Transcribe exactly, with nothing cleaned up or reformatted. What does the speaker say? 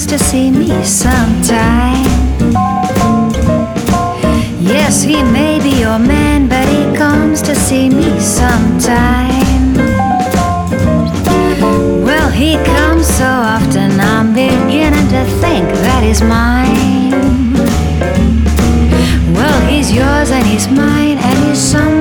comes to see me sometime. Yes, he may be your man, but he comes to see me sometime. Well, he comes so often, I'm beginning to think that he's mine. Well, he's yours and he's mine, and he's some